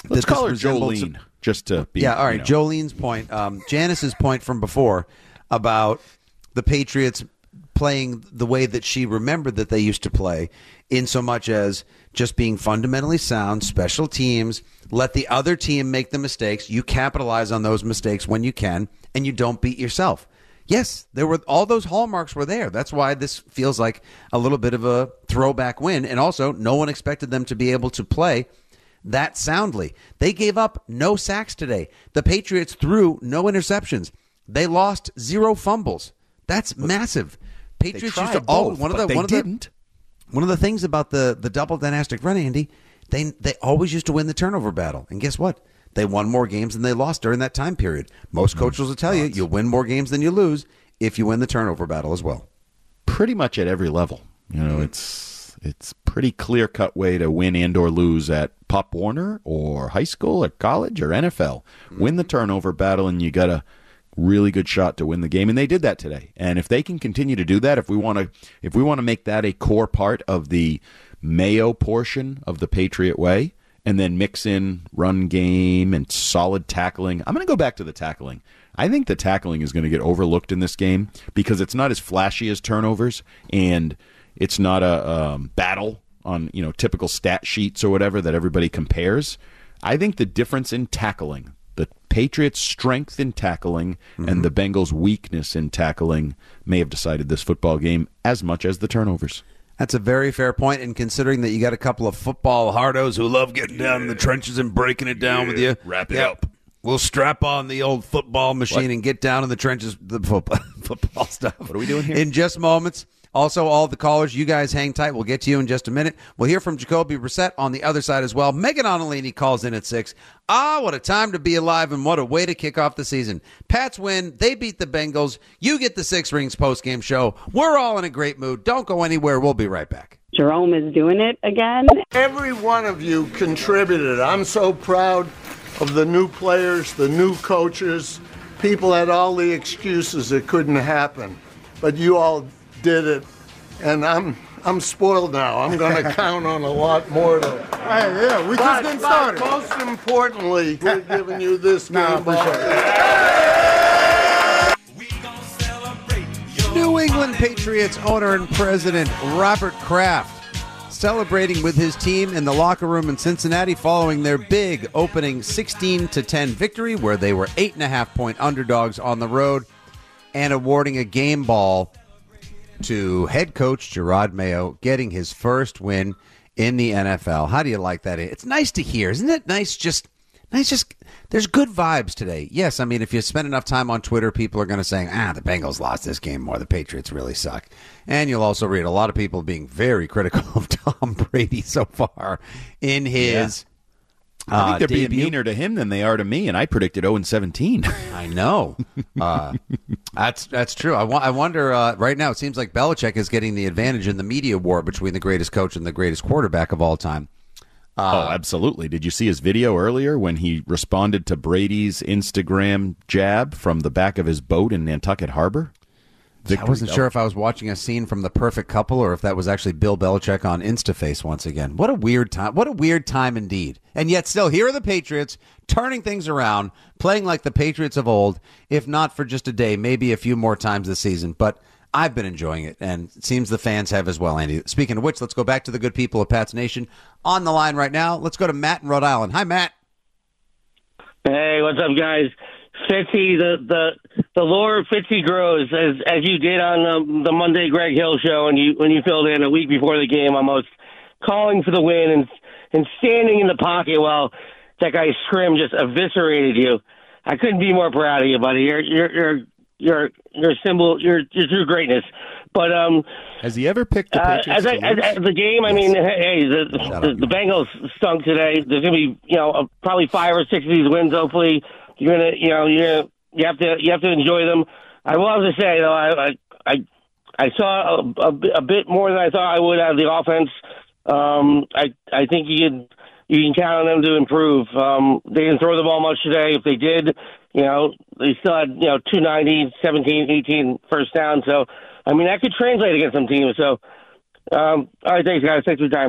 Let's that call her this resembled Jolene, some- just to be. Yeah, all right. you know. Jolene's point, um, Janice's point from before about the Patriots playing the way that she remembered that they used to play, in so much as just being fundamentally sound, special teams, let the other team make the mistakes, you capitalize on those mistakes when you can, and you don't beat yourself. Yes, there were all those hallmarks were there. That's why this feels like a little bit of a throwback win, and also no one expected them to be able to play that soundly. They gave up no sacks today. The Patriots threw no interceptions. They lost zero fumbles. That's massive. Patriots used to tried all both, one of but the they one of didn't. the one of the things about the the double dynastic run, Andy, they they always used to win the turnover battle. And guess what? They won more games than they lost during that time period. Most coaches will tell you you'll win more games than you lose if you win the turnover battle as well. Pretty much at every level. You know, it's it's pretty clear cut way to win and or lose at Pop Warner or high school or college or N F L. Win the turnover battle, and you got a really good shot to win the game, and they did that today. And if they can continue to do that, if we want to, if we want to make that a core part of the Mayo portion of the Patriot way, and then mix in run game and solid tackling, I'm going to go back to the tackling. I think the tackling is going to get overlooked in this game because it's not as flashy as turnovers, and it's not a um, battle on you know typical stat sheets or whatever that everybody compares. I think the difference in tackling, the Patriots' strength in tackling Mm-hmm. and the Bengals' weakness in tackling may have decided this football game as much as the turnovers. That's a very fair point, and considering that you got a couple of football hardos who love getting down in the trenches and breaking it down with you. Wrap it Yep. up. We'll strap on the old football machine What? and get down in the trenches, the football, football stuff. What are we doing here? In just moments. Also, all the callers, you guys hang tight. We'll get to you in just a minute. We'll hear from Jacoby Brissett on the other side as well. Megan Onolini calls in at six. Ah, what a time to be alive, and what a way to kick off the season. Pats win. They beat the Bengals. You get the Six Rings postgame show. We're all in a great mood. Don't go anywhere. We'll be right back. Jerome is doing it again. Every one of you contributed. I'm so proud of the new players, the new coaches. People had all the excuses it couldn't happen, but you all did it, and I'm I'm spoiled now. I'm going to count on a lot more to. Hey, yeah, we just getting started. Most importantly, we're giving you this game. Nah, I appreciate it. New England Patriots owner and president Robert Kraft celebrating with his team in the locker room in Cincinnati following their big opening sixteen to ten victory, where they were eight and a half point underdogs on the road, and awarding a game ball to head coach Gerard Mayo, getting his first win in the N F L. How do you like that? It's nice to hear. Isn't it nice? Just nice. Just there's good vibes today. Yes, I mean, if you spend enough time on Twitter, people are going to say, ah, the Bengals lost this game more. The Patriots really suck. And you'll also read a lot of people being very critical of Tom Brady so far in his I think uh, they're being debut. meaner to him than they are to me, and I predicted oh and seventeen. I know. Uh, that's that's true. I, wa- I wonder, uh, right now, it seems like Belichick is getting the advantage in the media war between the greatest coach and the greatest quarterback of all time. oh, absolutely. Did you see his video earlier when he responded to Brady's Instagram jab from the back of his boat in Nantucket Harbor? I wasn't sure if I was watching a scene from The Perfect Couple or if that was actually Bill Belichick on InstaFace once again. What a weird time. What a weird time indeed. And yet still, here are the Patriots turning things around, playing like the Patriots of old, if not for just a day, maybe a few more times this season. But I've been enjoying it, and it seems the fans have as well, Andy. Speaking of which, let's go back to the good people of Pats Nation. On the line right now, let's go to Matt in Rhode Island. Hi, Matt. Hey, what's up, guys? Fitzy, the the the lore of Fitzy grows as as you did on the, the Monday Greg Hill show, and you when you filled in a week before the game, almost calling for the win and and standing in the pocket while that guy Scrim just eviscerated you. I couldn't be more proud of you, buddy. You're you're you're you're you're a symbol. You're you're true greatness. But um, has he ever picked the uh, Patriots as, I, to as, lose? as the game? I mean, hey, the the, the Bengals stunk today. There's gonna be you know uh, probably five or six of these wins. Hopefully, you're gonna you know you're gonna, you have to you have to enjoy them. I will have to say though, I I I saw a, a, a bit more than I thought I would out of the offense. Um, I I think you can you can count on them to improve. Um, they didn't throw the ball much today. If they did, you know, they still had you know two ninety, seventeen, eighteen first down. So I mean that could translate against some teams. So um, all right, thanks guys. Thanks for your time.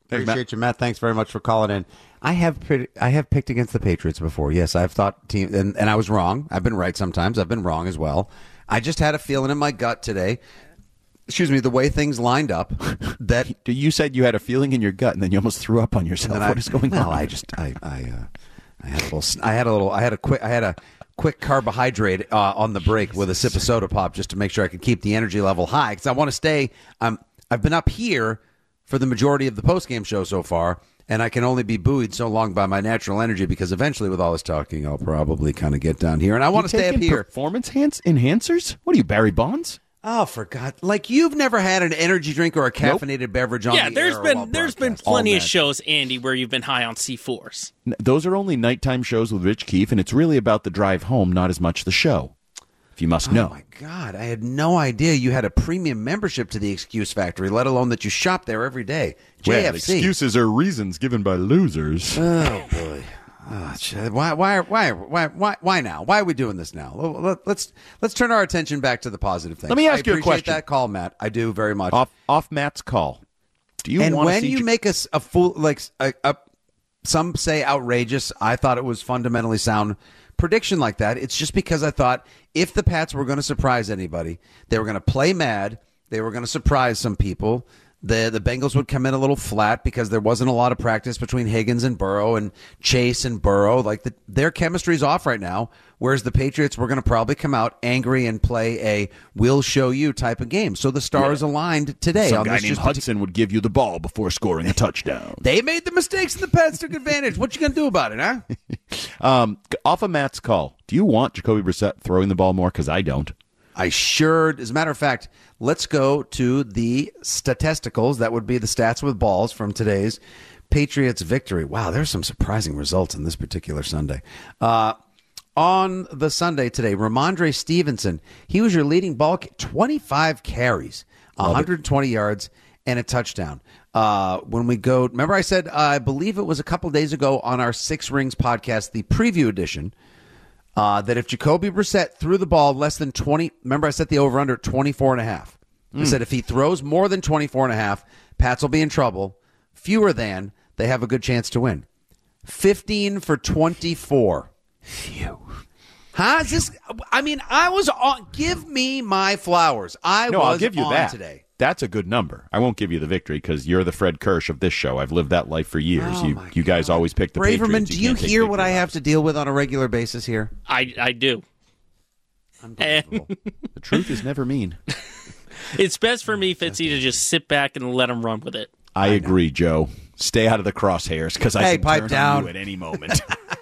Thanks, Appreciate Matt. you, Matt. Thanks very much for calling in. I have pretty, I have picked against the Patriots before. Yes, I've thought team, and, and I was wrong. I've been right sometimes. I've been wrong as well. I just had a feeling in my gut today. Excuse me, the way things lined up. That you said you had a feeling in your gut, and then you almost threw up on yourself. And What I, is going well, on? I just, I, I, uh, I had a little, sn- I had a little, I had a quick, I had a quick carbohydrate uh, on the break Jesus. with a sip of soda pop just to make sure I could keep the energy level high because I want to stay. Um, I've been up here for the majority of the postgame show so far, and I can only be buoyed so long by my natural energy because eventually, with all this talking, I'll probably kind of get down here, and I want to stay up here. Performance enhance- enhancers? What are you, Barry Bonds? Oh, for God! Like you've never had an energy drink or a caffeinated nope. beverage on yeah, the there's air been while there's been broadcast. plenty All of that. shows, Andy, where you've been high on C fours. Those are only nighttime shows with Rich Keefe, and it's really about the drive home, not as much the show. If you must know. Oh my God! I had no idea you had a premium membership to the Excuse Factory, let alone that you shop there every day. J F C. Well, excuses are reasons given by losers. Oh boy. Oh, why, why, why, why, why, why now? Why are we doing this now? Let, let's let's turn our attention back to the positive things. Let me ask I you a question. Appreciate that call, Matt. I do very much. Off, off Matt's call. Do you and want when to see you J- make a, a fool like a, a some say outrageous, I thought it was fundamentally sound prediction like that. It's just because I thought if the Pats were going to surprise anybody, they were going to play mad. They were going to surprise some people. The the Bengals would come in a little flat because there wasn't a lot of practice between Higgins and Burrow and Chase and Burrow. Like the, their chemistry's off right now, whereas the Patriots were going to probably come out angry and play a "we'll show you" type of game. So the stars yeah. aligned today. Some on guy this named just Hudson would give you the ball before scoring a touchdown. They made the mistakes and the Pats took advantage. What you going to do about it, huh? um, off of Matt's call, do you want Jacoby Brissett throwing the ball more? Because I don't. I sure, as a matter of fact, let's go to the statisticals. That would be the stats with balls from today's Patriots victory. Wow, there's some surprising results in this particular Sunday. Uh, on the Sunday today, Ramondre Stevenson, he was your leading ball, twenty-five carries, one hundred twenty yards, and a touchdown. Uh, when we go, remember I said, uh, I believe it was a couple days ago on our Six Rings podcast, the preview edition, Uh, that if Jacoby Brissett threw the ball less than twenty, remember I set the over-under at twenty-four and a half. Mm. I said if he throws more than twenty-four and a half, Pats will be in trouble. Fewer than, they have a good chance to win. fifteen for twenty-four. Phew. Huh? Is this, I mean, I was on, give me my flowers. I no, was I'll give you on that. today. That's a good number. I won't give you the victory because you're the Fred Kirsch of this show. I've lived that life for years. Oh you you guys always pick the Braverman, Patriots. do you can't take hear what victory I have laps. to deal with on a regular basis here? I I do. Unbelievable. The truth is never mean. It's best for me, Fitzy, to just sit back and let him run with it. I, I agree, Joe. Stay out of the crosshairs because I Hey, can pipe turn down. on you at any moment.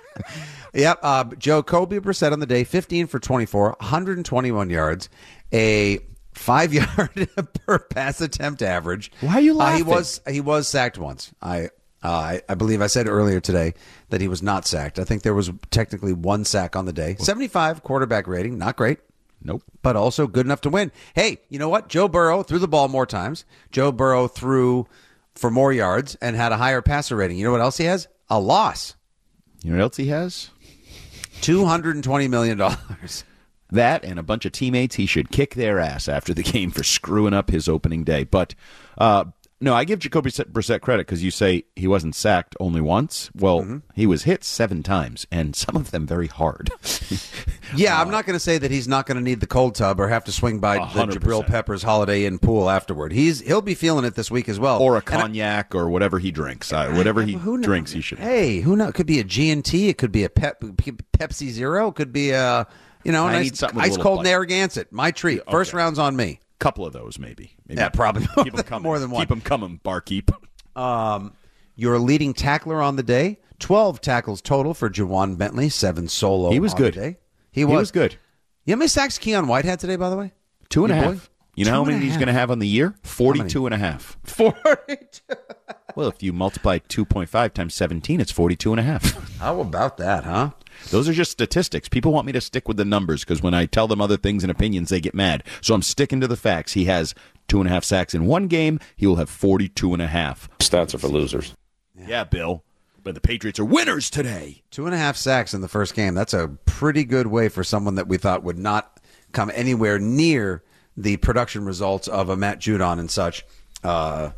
Yep, uh, Jacoby Brissett on the day, fifteen for twenty-four, one hundred twenty-one yards, a five-yard per pass attempt average. Why are you Uh, laughing? he was he was sacked once. I, uh, I I believe I said earlier today that he was not sacked. I think there was technically one sack on the day. seventy-five quarterback rating, not great. Nope. But also good enough to win. Hey, you know what? Joe Burrow threw the ball more times. Joe Burrow threw for more yards and had a higher passer rating. You know what else he has? A loss. You know what else he has? two hundred twenty million dollars. That and a bunch of teammates he should kick their ass after the game for screwing up his opening day. But uh, no, I give Jacoby Brissett credit because you say he wasn't sacked only once. Well, mm-hmm. he was hit seven times, and some of them very hard. Yeah, uh, I'm not going to say that he's not going to need the cold tub or have to swing by one hundred percent. the Jabril Peppers Holiday Inn pool afterward. He's He'll be feeling it this week as well. Or a cognac I, or whatever he drinks. Uh, whatever he who drinks, knows? he should. Hey, who knows? It could be a G and T. It could be a Pep, Pepsi Zero. It could be a, you know, a I nice, need ice a cold bite. Narragansett. My treat. Okay. First round's on me. Couple of those, maybe. maybe. Yeah, probably Keep them coming. more than one. Keep them coming, barkeep. Um, your leading tackler on the day, twelve tackles total for Juwan Bentley, seven solo. He was on good. The day. He He was. was good. You know how many sacks Keon White had today, by the way? Two and a Your half. boy? You know Two how and many a he's half. going to have on the year? forty-two and a half. forty-two. Well, if you multiply two point five times seventeen, it's forty-two and a half. How about that, huh? Those are just statistics. People want me to stick with the numbers because when I tell them other things and opinions, they get mad. So I'm sticking to the facts. He has two and a half sacks in one game. He will have forty-two and a half. Stats are for losers. Yeah, yeah Bill. But the Patriots are winners today. Two and a half sacks in the first game. That's a pretty good way for someone that we thought would not come anywhere near the production results of a Matt Judon and such. Uh,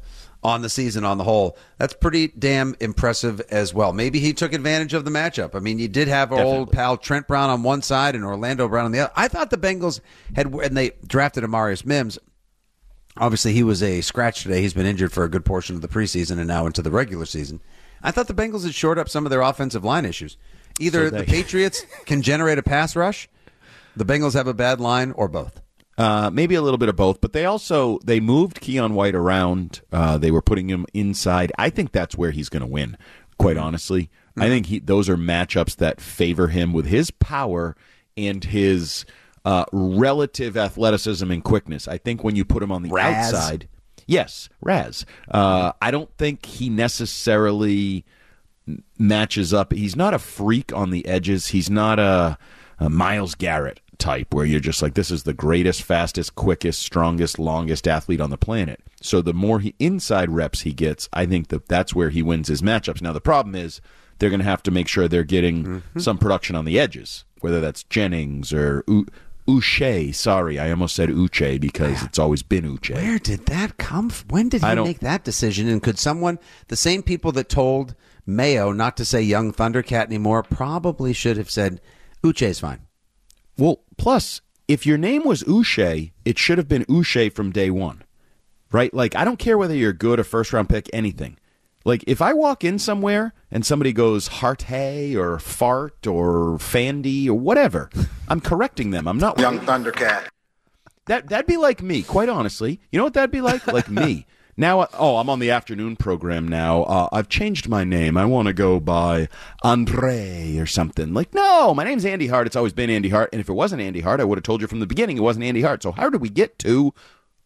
on the season on the whole. That's pretty damn impressive as well. Maybe he took advantage of the matchup. I mean, you did have our Definitely. old pal Trent Brown on one side and Orlando Brown on the other. I thought the Bengals had, and they drafted Amarius Mims. Obviously, he was a scratch today. He's been injured for a good portion of the preseason and now into the regular season. I thought the Bengals had shored up some of their offensive line issues. Either So they- the Patriots can generate a pass rush, the Bengals have a bad line, or both. Uh, maybe a little bit of both, but they also they moved Keon White around. Uh, they were putting him inside. I think that's where he's going to win. Quite honestly, mm-hmm. I think he, those are matchups that favor him with his power and his uh, relative athleticism and quickness. I think when you put him on the Raz. outside, yes, Raz. Uh, I don't think he necessarily matches up. He's not a freak on the edges. He's not a, a Myles Garrett type where you're just like, this is the greatest, fastest, quickest, strongest, longest athlete on the planet. So the more he inside reps he gets, I think that that's where he wins his matchups. Now the problem is they're going to have to make sure they're getting mm-hmm. some production on the edges, whether that's Jennings or U- Uche. Sorry, I almost said Uche because it's always been Uche. Where did that come from? When did he make that decision? And could someone, the same people that told Mayo not to say young Thundercat anymore, probably should have said Uche's fine. Well, plus, if your name was Uche, it should have been Uche from day one, right? Like, I don't care whether you're good, a first-round pick, anything. Like, if I walk in somewhere and somebody goes Harte or Fart or Fandy or whatever, I'm correcting them. I'm not young Thundercat. That that'd be like me, quite honestly. You know what that'd be like? Like me. Now, oh, I'm on the afternoon program now. Uh, I've changed my name. I want to go by Andre or something. Like, no, my name's Andy Hart. It's always been Andy Hart. And if it wasn't Andy Hart, I would have told you from the beginning it wasn't Andy Hart. So how did we get to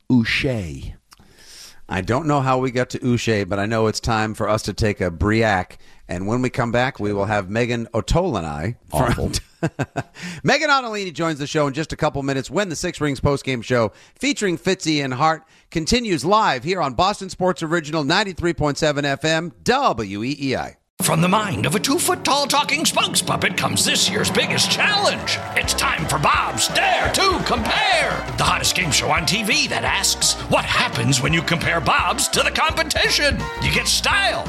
Uche? I don't know how we got to Uche, but I know it's time for us to take a Briac. And when we come back, we will have Megan Otolani. Awful. Megan Ottolini joins the show in just a couple minutes when the Six Rings postgame show featuring Fitzy and Hart continues live here on Boston Sports Original ninety-three point seven F M W E E I. From the mind of a two-foot-tall talking spokes puppet comes this year's biggest challenge. It's time for Bob's Dare to Compare, the hottest game show on T V that asks, what happens when you compare Bob's to the competition? You get style.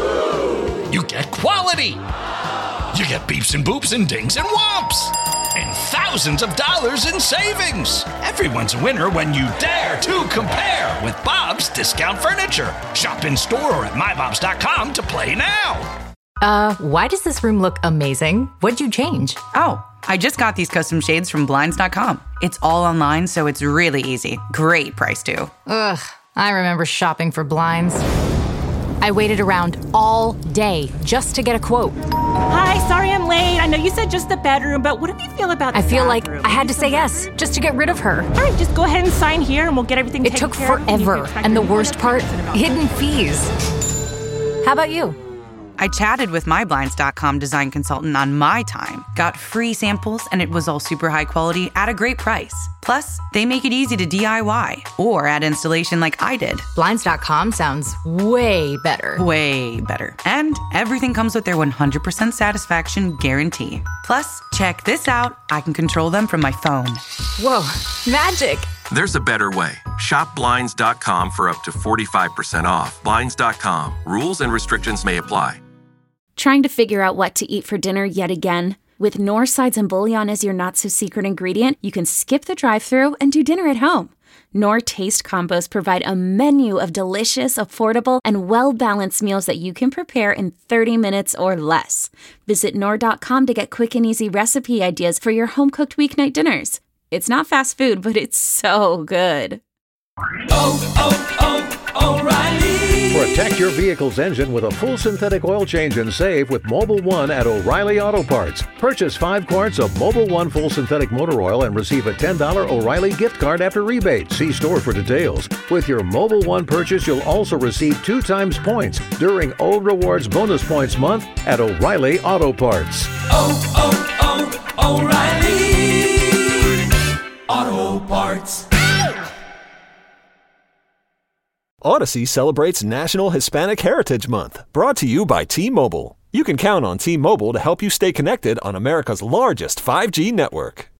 You get quality. You get beeps and boops and dings and whomps. And thousands of dollars in savings. Everyone's a winner when you dare to compare with Bob's Discount Furniture. Shop in store or at my bobs dot com to play now. Uh, why does this room look amazing? What'd you change? Oh, I just got these custom shades from blinds dot com. It's all online, so it's really easy. Great price, too. Ugh, I remember shopping for blinds. I waited around all day just to get a quote. Hi, sorry I'm late. I know you said just the bedroom, but what do you feel about the I feel bathroom? like I had to say yes just to get rid of her. All right, just go ahead and sign here and we'll get everything It taken took care of. forever, and the worst part, hidden fees. How about you? I chatted with my blinds dot com design consultant on my time, got free samples, and it was all super high quality at a great price. Plus, they make it easy to D I Y or add installation like I did. blinds dot com sounds way better. Way better. And everything comes with their one hundred percent satisfaction guarantee. Plus, check this out. I can control them from my phone. Whoa, magic. There's a better way. Shop blinds dot com for up to forty-five percent off. blinds dot com. Rules and restrictions may apply. Trying to figure out what to eat for dinner yet again? With Knorr sides and bouillon as your not-so-secret ingredient, you can skip the drive-thru and do dinner at home. Knorr Taste Combos provide a menu of delicious, affordable, and well-balanced meals that you can prepare in thirty minutes or less. Visit Knorr dot com to get quick and easy recipe ideas for your home-cooked weeknight dinners. It's not fast food, but it's so good. Oh, oh, oh, O'Reilly! Protect your vehicle's engine with a full synthetic oil change and save with Mobil one at O'Reilly Auto Parts. Purchase five quarts of Mobil one full synthetic motor oil and receive a ten dollars O'Reilly gift card after rebate. See store for details. With your Mobil one purchase, you'll also receive two times points during O Rewards Bonus Points Month at O'Reilly Auto Parts. Oh, oh, oh, O'Reilly Auto Parts. Odyssey celebrates National Hispanic Heritage Month, brought to you by T-Mobile. You can count on T-Mobile to help you stay connected on America's largest five G network.